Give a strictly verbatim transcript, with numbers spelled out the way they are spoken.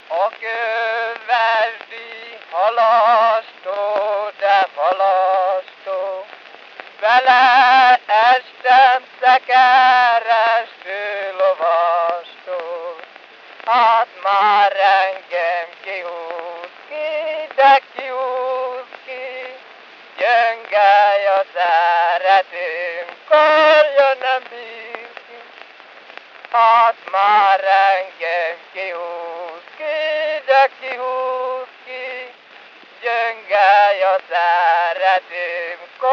A kövesdi halasztó, de falasztó, vele estem szekeresztő lovastól. Hát már engem kihúz ki, de kihúz ki, gyöngely a szeretőm, karja nem bír ki. Hát már engem kihúz ki, de kihúz ki, gyöngely a szeretőm,